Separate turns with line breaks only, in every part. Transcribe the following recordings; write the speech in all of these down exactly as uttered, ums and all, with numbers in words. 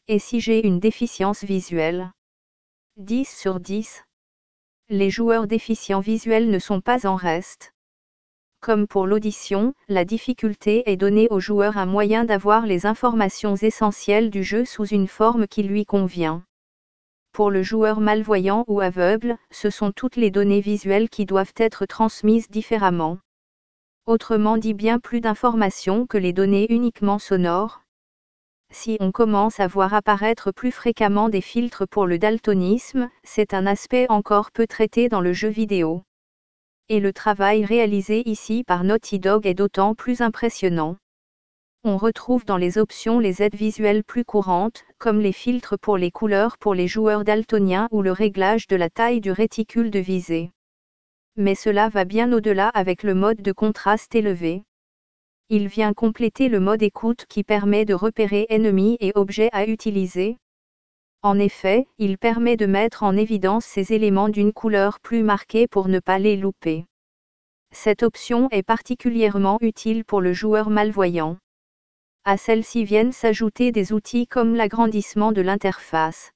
Et si j'ai une déficience visuelle? dix sur dix. Les joueurs déficients visuels ne sont pas en reste. Comme pour l'audition, la difficulté est donnée au joueur un moyen d'avoir les informations essentielles du jeu sous une forme qui lui convient. Pour le joueur malvoyant ou aveugle, ce sont toutes les données visuelles qui doivent être transmises différemment. Autrement dit, bien plus d'informations que les données uniquement sonores. Si on commence à voir apparaître plus fréquemment des filtres pour le daltonisme, c'est un aspect encore peu traité dans le jeu vidéo. Et le travail réalisé ici par Naughty Dog est d'autant plus impressionnant. On retrouve dans les options les aides visuelles plus courantes, comme les filtres pour les couleurs pour les joueurs daltoniens ou le réglage de la taille du réticule de visée. Mais cela va bien au-delà avec le mode de contraste élevé. Il vient compléter le mode écoute qui permet de repérer ennemis et objets à utiliser. En effet, il permet de mettre en évidence ces éléments d'une couleur plus marquée pour ne pas les louper. Cette option est particulièrement utile pour le joueur malvoyant. À celle-ci viennent s'ajouter des outils comme l'agrandissement de l'interface.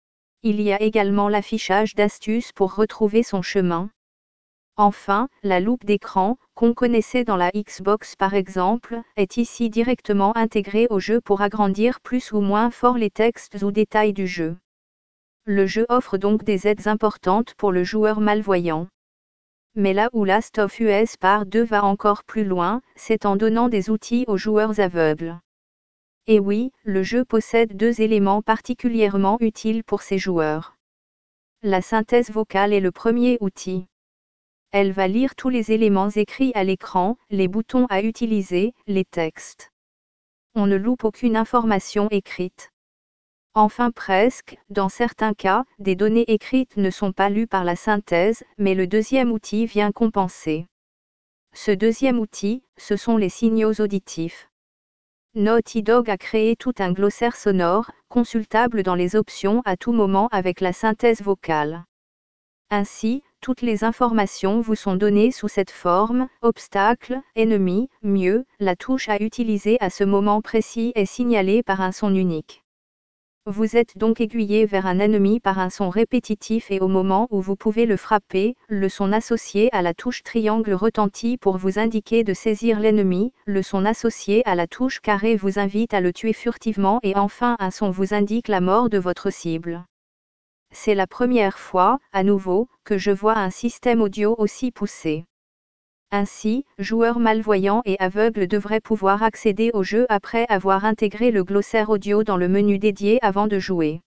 Il y a également l'affichage d'astuces pour retrouver son chemin. Enfin, la loupe d'écran, qu'on connaissait dans la Xbox par exemple, est ici directement intégrée au jeu pour agrandir plus ou moins fort les textes ou détails du jeu. Le jeu offre donc des aides importantes pour le joueur malvoyant. Mais là où Last of Us Part deux va encore plus loin, c'est en donnant des outils aux joueurs aveugles. Et oui, le jeu possède deux éléments particulièrement utiles pour ces joueurs. La synthèse vocale est le premier outil. Elle va lire tous les éléments écrits à l'écran, les boutons à utiliser, les textes. On ne loupe aucune information écrite. Enfin presque, dans certains cas, des données écrites ne sont pas lues par la synthèse, mais le deuxième outil vient compenser. Ce deuxième outil, ce sont les signaux auditifs. Naughty Dog a créé tout un glossaire sonore, consultable dans les options à tout moment avec la synthèse vocale. Ainsi, toutes les informations vous sont données sous cette forme, obstacle, ennemi, mieux, la touche à utiliser à ce moment précis est signalée par un son unique. Vous êtes donc aiguillé vers un ennemi par un son répétitif et au moment où vous pouvez le frapper, le son associé à la touche triangle retentit pour vous indiquer de saisir l'ennemi, le son associé à la touche carré vous invite à le tuer furtivement et enfin un son vous indique la mort de votre cible. C'est la première fois, à nouveau, que je vois un système audio aussi poussé. Ainsi, joueurs malvoyants et aveugles devraient pouvoir accéder au jeu après avoir intégré le glossaire audio dans le menu dédié avant de jouer.